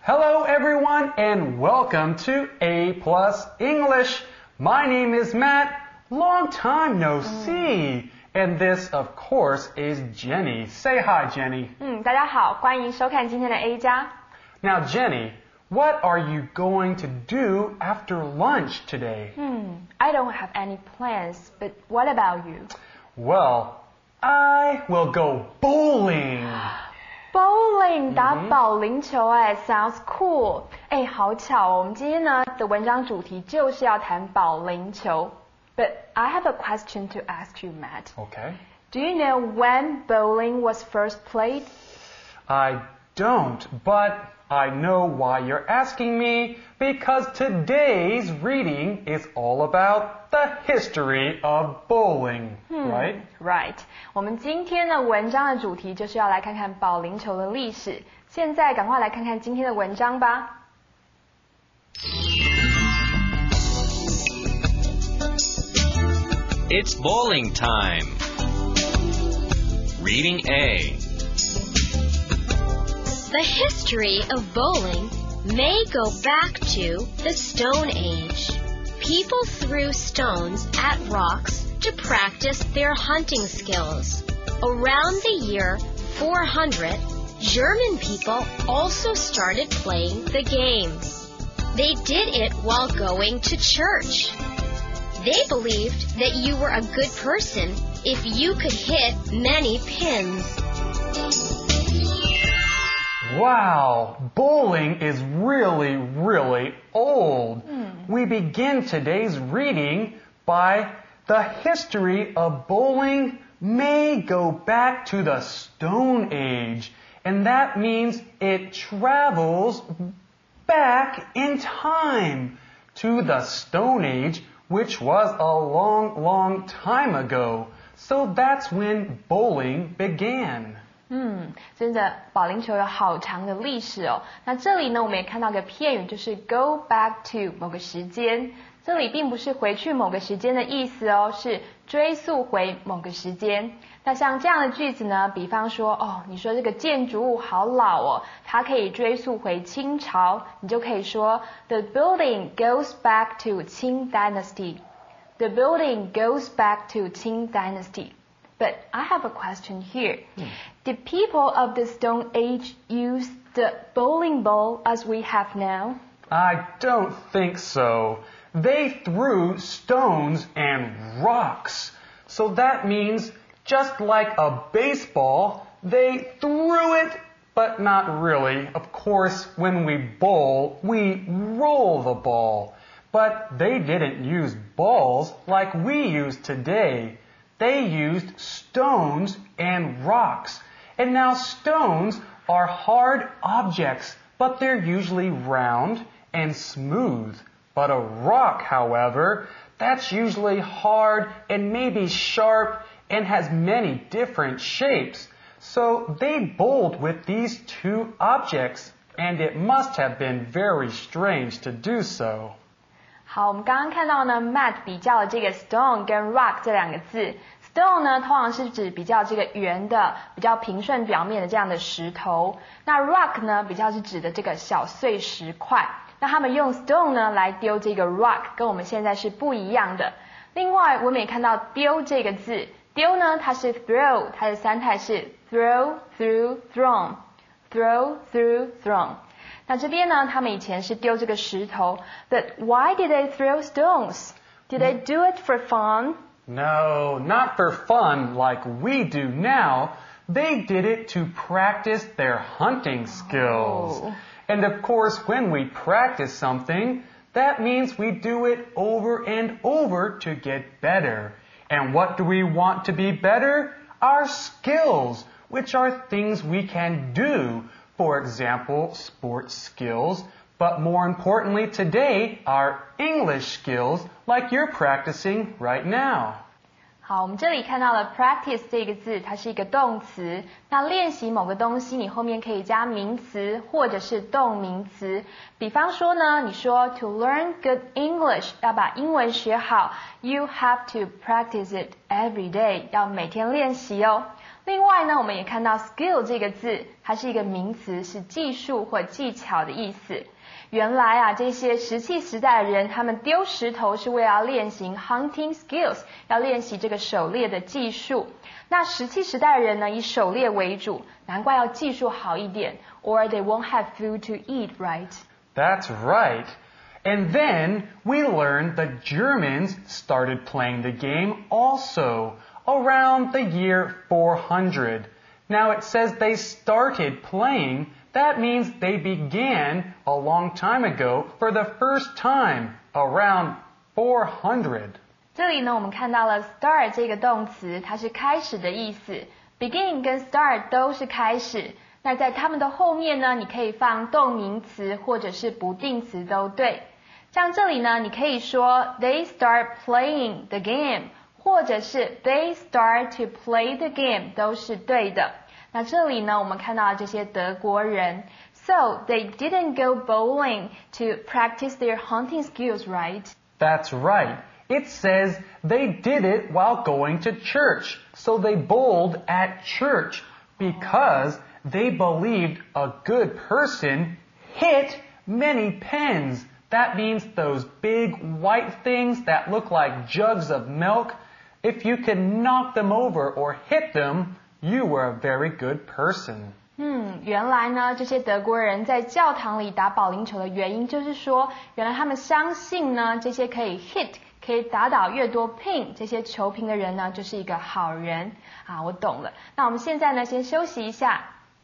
Hello everyone and welcome to A Plus English. My name is Matt. Long time no see. And this, of course, is Jenny. Say hi, Jenny. 大家好，欢迎收看今天的 A 加。 Now, Jenny, what are you going to do after lunch today? I don't have any plans, but what about you? Well, I will go bowling. Bowling 打保龄球sounds cool. 好巧哦，我们今天呢的文章主题就是要谈保龄球。But I have a question to ask you, Matt. Okay. Do you know when bowling was first played? I don't, but I know why you're asking me, because today's reading is all about the history of bowling, right? Right. 我们今天的文章的主题就是要来看看保龄球的历史。现在赶快来看看今天的文章吧。 It's bowling time. Reading A. The history of bowling may go back to the Stone Age. People threw stones at rocks to practice their hunting skills. Around the year 400, German people also started playing the game. They did it while going to church. They believed that you were a good person if you could hit many pins. Wow, bowling is really, really old. We begin today's reading by the history of bowling may go back to the Stone Age. And that means it travels back in time to the Stone Age, which was a long, long time ago. So that's when bowling began. 真的，保龄球有好长的历史哦。那这里呢，我们也看到个片语，就是 go back to 某个时间。这里并不是回去某个时间的意思哦，是追溯回某个时间。那像这样的句子呢，比方说，你说这个建筑物好老哦，它可以追溯回清朝，你就可以说 The building goes back to Qing Dynasty. The building goes back to Qing Dynasty. But I have a question here. Did people of the Stone Age use the bowling ball as we have now? I don't think so. They threw stones and rocks. So that means just like a baseball, they threw it, but not really. Of course, when we bowl, we roll the ball. But they didn't use balls like we use today. They used stones and rocks. And now stones are hard objects, but they're usually round and smooth. But a rock, however, that's usually hard and maybe sharp and has many different shapes. So they bowled with these two objects, and it must have been very strange to do so. 好，我们刚刚看到呢 Matt 比较了这个 stone 跟 rock 这两个字。Stone 呢，通常是指比较这个圆的、比较平顺表面的这样的石头。那 rock 呢，比较是指的这个小碎石块。那他们用 stone 呢来丢这个 rock， 跟我们现在是不一样的。另外，我们也看到丢这个字，丢呢它是 throw， 它的三态是 throw, threw, thrown。throw, threw, thrown。那这边呢，他们以前是丢这个石头 ，But why did they throw stones? Did they do it for fun? No, not for fun like we do now. They did it to practice their hunting skills. And of course, when we practice something, that means we do it over and over to get better. And what do we want to be better? Our skills, which are things we can do. For example, sports skills, but more importantly today, our English skills like you're practicing right now. 好，我们这里看到了 practice 这个字，它是一个动词。那练习某个东西，你后面可以加名词或者是动名词。比方说呢，你说 to learn good English， 要把英文学好 ，you have to practice it every day， 要每天练习哦。 另外呢，我们也看到 skill 这个字，它是一个名词，是技术或技巧的意思。原来啊，这些石器时代的人，他们丢石头是为了要练习 hunting skills， 要练习这个狩猎的技术。那石器时代的人呢，以狩猎为主，难怪要技术好一点 ，or they won't have food to eat, right? That's right. And then we learned the Germans started playing the game also around the year 400. Now it says they started playing. That means they began a long time ago for the first time around 400. 这里呢，我们看到了 start 这个动词，它是开始的意思。begin 跟 start 都是开始。那在它们的后面呢，你可以放动名词或者是不定词都对。像这里呢，你可以说 they start playing the game， 或者是 they start to play the game， 都是对的。那这里呢，我们看到这些德国人 ，so they didn't go bowling to practice their hunting skills, right? That's right. It says they did it while going to church. So they bowled at church because they believed a good person hit many pens. That means those big white things that look like jugs of milk. If you can knock them over or hit them, you were a very good person. 原来呢，这些德国人在教堂里打保龄球的原因就是说，原来他们相信呢，这些可以 hit 可以打倒越多 pin 这些球瓶的人呢，就是一个好人啊。我懂了。那我们现在呢，先休息一下。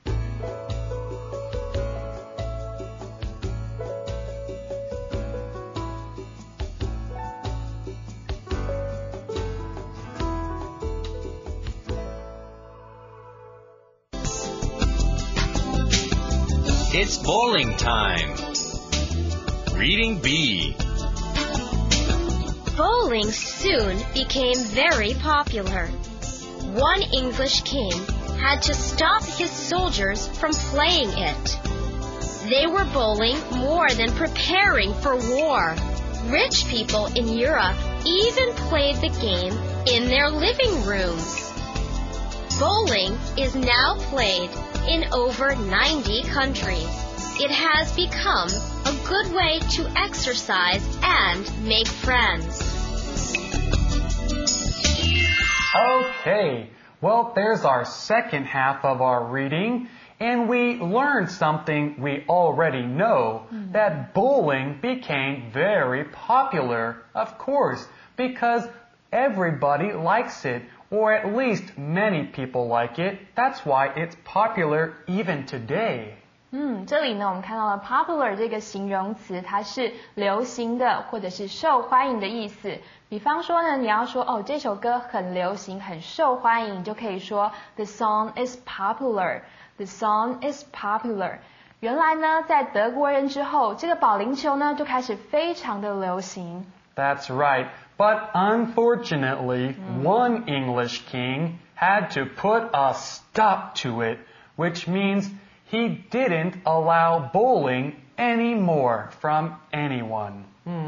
It's bowling time. Reading B. Bowling soon became very popular. One English king had to stop his soldiers from playing it. They were bowling more than preparing for war. Rich people in Europe even played the game in their living rooms. Bowling is now played in over 90 countries. It has become a good way to exercise and make friends. Okay, well, there's our second half of our reading, and we learned something we already know, that bowling became very popular, of course, because everybody likes it, or at least many people like it. That's why it's popular even today. 这里呢，我们看到了 popular 这个形容词，它是流行的或者是受欢迎的意思。比方说呢，你要说哦，这首歌很流行，很受欢迎，你就可以说 the song is popular. The song is popular. 原来呢，在德国人之后，这个保龄球呢就开始非常的流行。 That's right. But unfortunately, one English king had to put a stop to it, which means he didn't allow bowling anymore from anyone.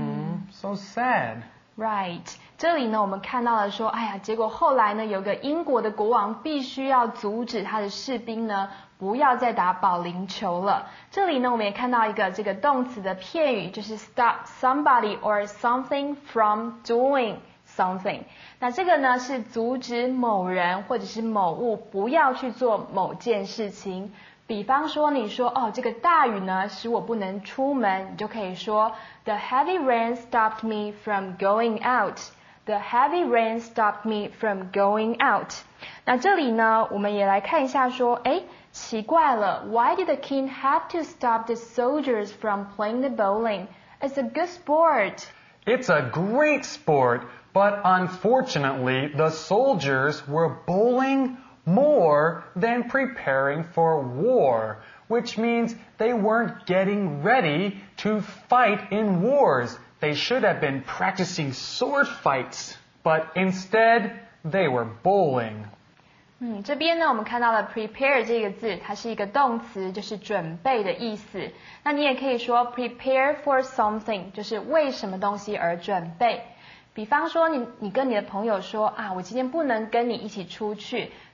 So sad. Right. 这里呢，我们看到了说，哎呀，结果后来呢，有个英国的国王必须要阻止他的士兵呢，不要再打保龄球了。这里呢，我们也看到一个这个动词的片语，就是 stop somebody or something from doing something。那这个呢，是阻止某人或者是某物不要去做某件事情。比方说，你说哦，这个大雨呢，使我不能出门，你就可以说 The heavy rain stopped me from going out. The heavy rain stopped me from going out. 那这里呢，我们也来看一下说，哎，奇怪了 ，Why did the king have to stop the soldiers from playing the bowling? It's a good sport. It's a great sport, but unfortunately, the soldiers were bowling more than preparing for war, which means they weren't getting ready to fight in wars. They should have been practicing sword fights, but instead they were bowling. 这边呢，我们看到了 prepare 这个字，它是一个动词，就是准备的意思。那你也可以说 prepare for something， 就是为什么东西而准备。比方说你跟你的朋友说啊，我今天不能跟你一起出去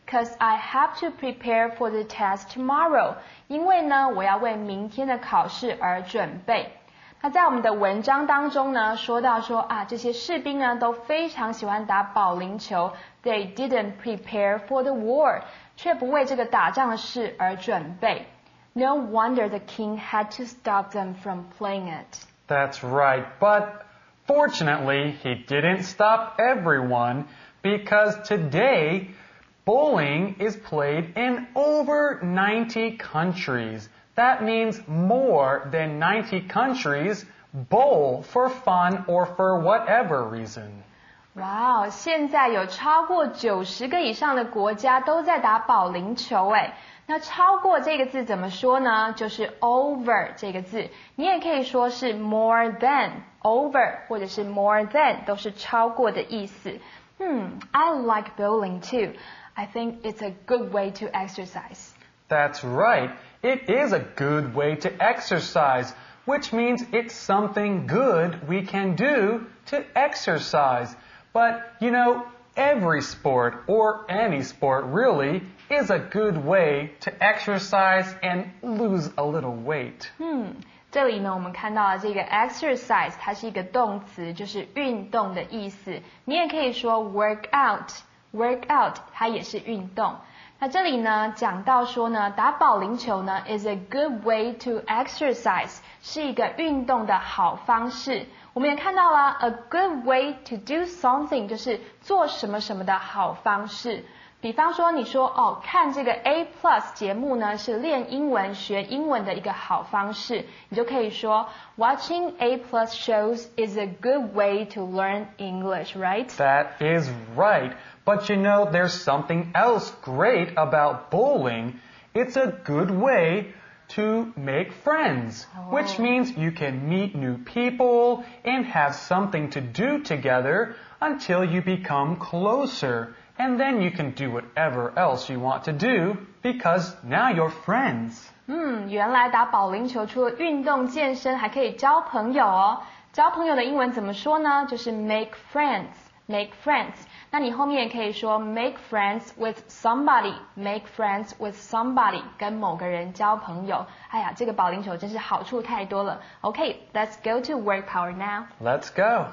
Cause I have to prepare for the test tomorrow. 因为呢，我要为明天的考试而准备。那在我们的文章当中呢，说到说啊，这些士兵呢都非常喜欢打保龄球。They didn't prepare for the war， 却不为这个打仗的事而准备。No wonder the king had to stop them from playing it. That's right, but fortunately, he didn't stop everyone because today, bowling is played in over 90 countries. That means more than 90 countries bowl for fun or for whatever reason. 哇哦，现在有超过90个以上的国家都在打保龄球诶。那超过这个字怎么说呢？就是 over 这个字，你也可以说是 more than over 或者是 more than 都是超过的意思。I like bowling too. I think it's a good way to exercise. That's right. It is a good way to exercise, which means it's something good we can do to exercise. But, you know, every sport, or any sport really, is a good way to exercise and lose a little weight. 这里呢，我们看到了这个 exercise， 它是一个动词，就是运动的意思。你也可以说 work out，work out 它也是运动。那这里呢，讲到说呢，打保龄球呢 is a good way to exercise， 是一个运动的好方式。我们也看到了 a good way to do something， 就是做什么什么的好方式。比方说你说看这个 A Plus 节目呢是练英文学英文的一个好方式，你就可以说 Watching A Plus shows is a good way to learn English, right? That is right. But you know, there's something else great about bowling. It's a good way to make friends, which means you can meet new people and have something to do together until you become closer. And then you can do whatever else you want to do because now you're friends. 原来打保龄球除了运动健身还可以交朋友哦。交朋友的英文怎么说呢？就是 make friends。make friends。那你后面也可以说 make friends with somebody。make friends with somebody， 跟某个人交朋友。哎呀，这个保龄球真是好处太多了。Okay, let's go to word power now. Let's go.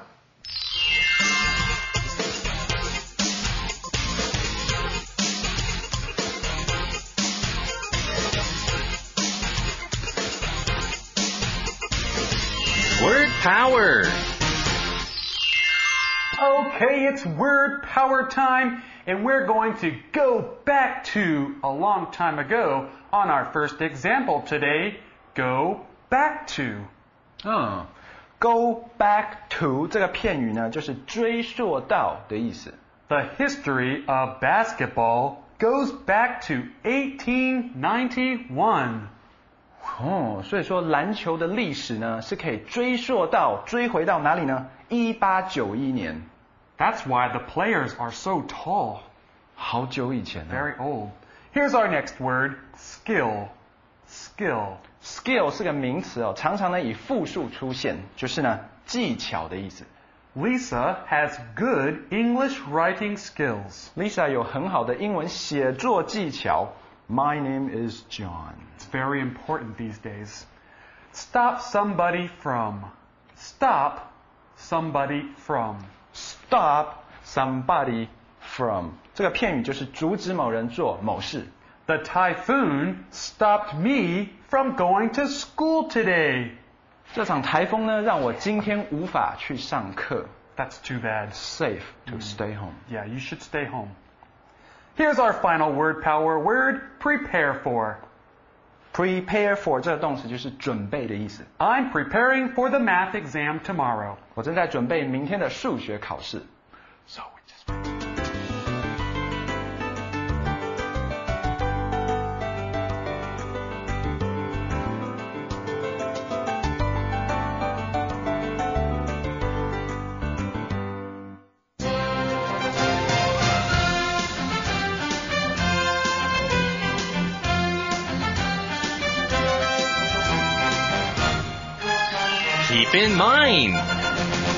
Word power. Okay, it's word power time, and we're going to go back to a long time ago on our first example today. Go back to. Go back to 这个片语呢，就是追溯到的意思。 The history of basketball goes back to 1891. 所以说篮球的历史呢，是可以追回到哪里呢？1891年。 That's why the players are so tall. 好久以前了。 Very old. Here's our next word, skill. Skill 是个名词哦，常常呢以复数出现，就是呢技巧的意思。 Lisa has good English writing skills. Lisa 有很好的英文写作技巧。My name is John. It's very important these days. Stop somebody from. Stop somebody from. Stop somebody from. 这个片语就是阻止某人做某事。 The typhoon stopped me from going to school today. 这场台风呢，让我今天无法去上课。 That's too bad. Safe to stay home. Yeah, you should stay home. Here's our final word power word, prepare for. Prepare for 这个动词就是准备的意思。 I'm preparing for the math exam tomorrow. 我正在准备明天的数学考试。 So we just... Keep in mind.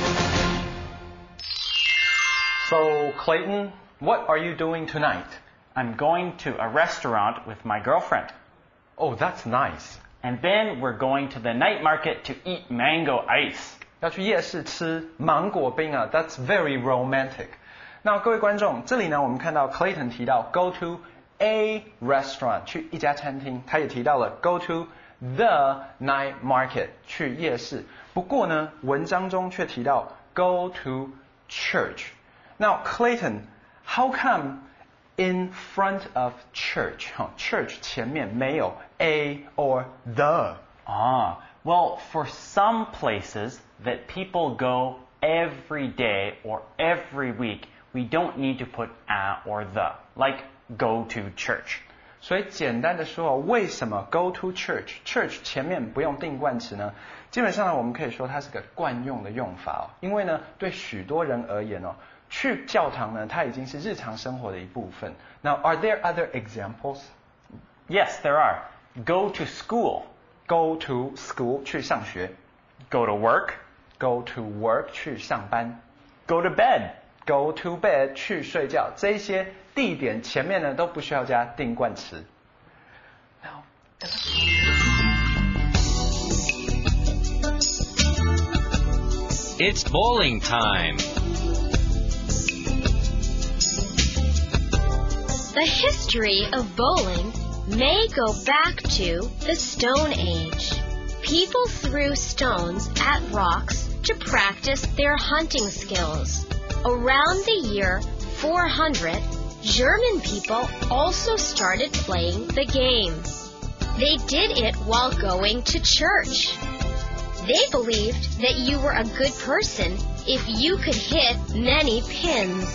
So, Clayton, what are you doing tonight? I'm going to a restaurant with my girlfriend. Oh, that's nice. And then we're going to the night market to eat mango ice. 要去夜市吃芒果冰啊 ，That's very romantic. 那各位观众，这里呢，我们看到 Clayton 提到 go to a restaurant 去一家餐厅，他也提到了 go to the night market 去夜市。不过呢，文章中却提到 go to church. Now Clayton, how come in front of church, church 前面没有 a or the? Well, for some places that people go every day or every week, we don't need to put a or the, like go to church. 所以简单的说，为什么 go to church 前面不用定冠词呢？基本上呢，我们可以说它是个惯用的用法因为呢，对许多人而言去教堂呢，它已经是日常生活的一部分。Now, are there other examples? Yes, there are. Go to school. Go to school 去上学。 Go to work. Go to work 去上班。 Go to bed. Go to bed 去睡觉。这些地点前面呢都不需要加定冠词。 It's bowling time. The history of bowling may go back to the Stone Age. People threw stones at rocks to practice their hunting skills. Around the year 400, German people also started playing the game. They did it while going to church. They believed that you were a good person if you could hit many pins.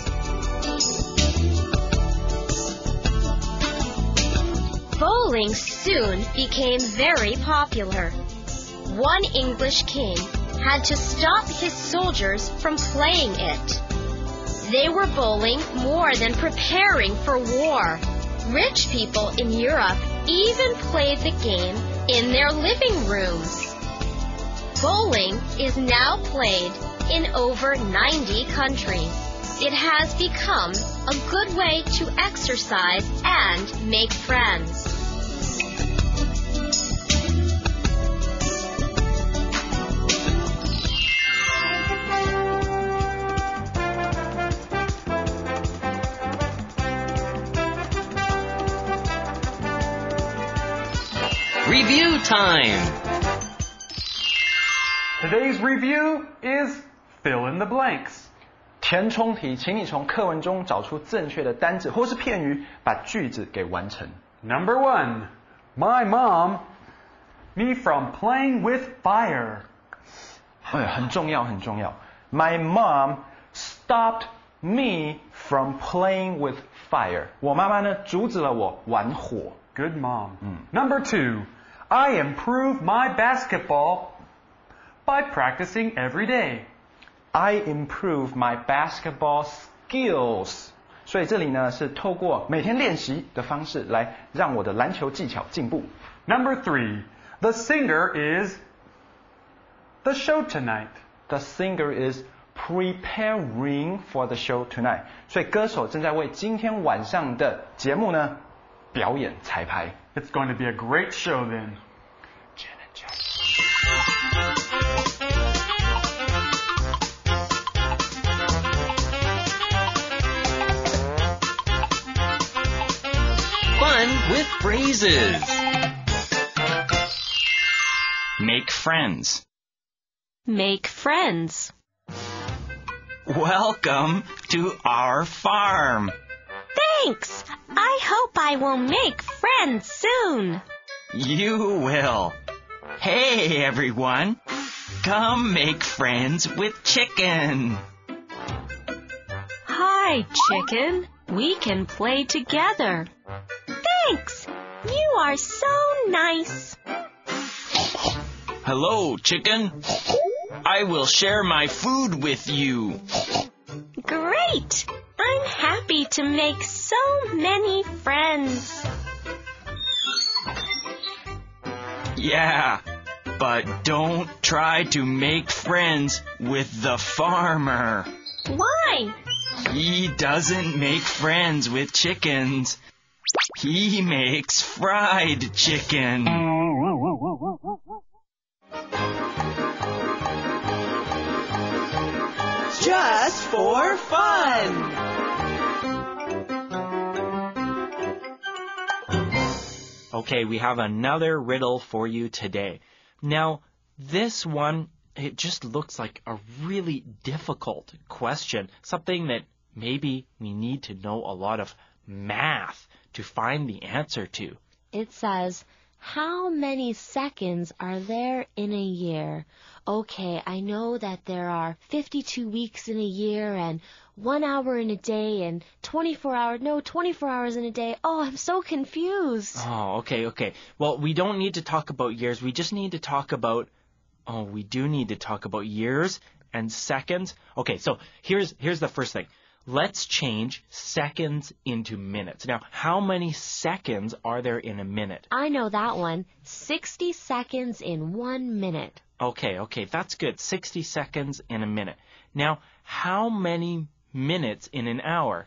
Bowling soon became very popular. One English king had to stop his soldiers from playing it. They were bowling more than preparing for war. Rich people in Europe even played the game in their living rooms. Bowling is now played in over 90 countries. It has become a good way to exercise and make friends. Review time. Today's review is fill in the blanks. 填充题，请你从课文中找出正确的单字或是片语，把句子给完成。 Number 1. My mom me from playing with fire. 很重要，很重要。My mom stopped me from playing with fire. 我妈妈呢，阻止了我玩火。 Good mom. Number 2. I improve my basketball by practicing every day. I improve my basketball skills. 所以这里呢是透过每天练习的方式来让我的篮球技巧进步。 Number 3. The singer is the show tonight. The singer is preparing for the show tonight. 所以歌手正在为今天晚上的节目呢表演彩排。 It's going to be a great show then. Fun with phrases. Make friends. Make friends. Welcome to our farm. Thanks. I hope I will make friends soon. You will. Hey, everyone. Come make friends with Chicken. Hi, Chicken. We can play together. Thanks. You are so nice. Hello, Chicken. I will share my food with you. Great. I'm happy to make so many friends. Yeah, but don't try to make friends with the farmer. Why? He doesn't make friends with chickens. He makes fried chicken. Just for fun. Okay, we have another riddle for you today. Now, this one, it just looks like a really difficult question, something that maybe we need to know a lot of math to find the answer to. It says, how many seconds are there in a year? Okay, I know that there are 52 weeks in a year and 1 hour in a day and 24 hours in a day. Oh, I'm so confused. Oh, okay. Well, we don't need to talk about years. We just need to talk about, we do need to talk about years and seconds. Okay, so here's the first thing. Let's change seconds into minutes. Now, how many seconds are there in a minute? I know that one. 60 seconds in 1 minute. Okay, that's good. 60 seconds in a minute. Now, how many minutes in an hour?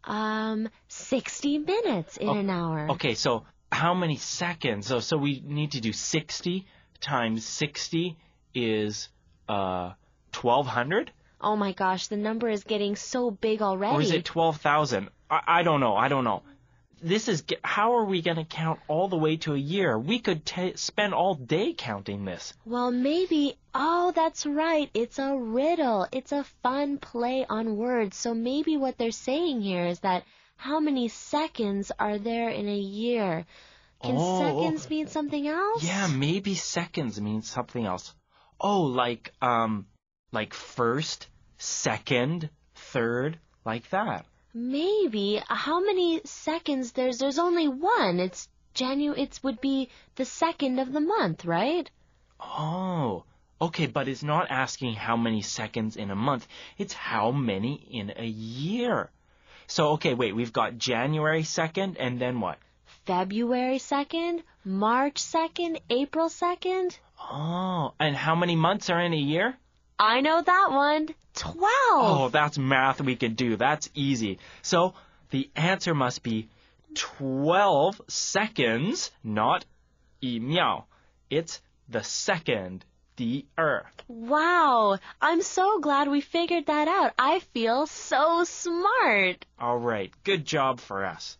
60 minutes in an hour. Okay, so how many seconds? So we need to do 60 times 60 is 1,200? Oh my gosh, the number is getting so big already. Or is it 12,000? I don't know. How are we going to count all the way to a year? We could spend all day counting this. Well, maybe, that's right. It's a riddle. It's a fun play on words. So maybe what they're saying here is that how many seconds are there in a year? Can seconds mean something else? Yeah, maybe seconds means something else. Oh, like first, second, third, like that. Maybe. How many seconds? There's only one. It would be the second of the month, right? Oh, okay, but it's not asking how many seconds in a month. It's how many in a year. So, okay, wait, we've got January 2nd, and then what? February 2nd, March 2nd, April 2nd. Oh, and how many months are in a year? I know that one. 12. Oh, that's math we can do. That's easy. So the answer must be 12 seconds, not 1秒. It's the second, 第二. Wow. I'm so glad we figured that out. I feel so smart. All right. Good job for us.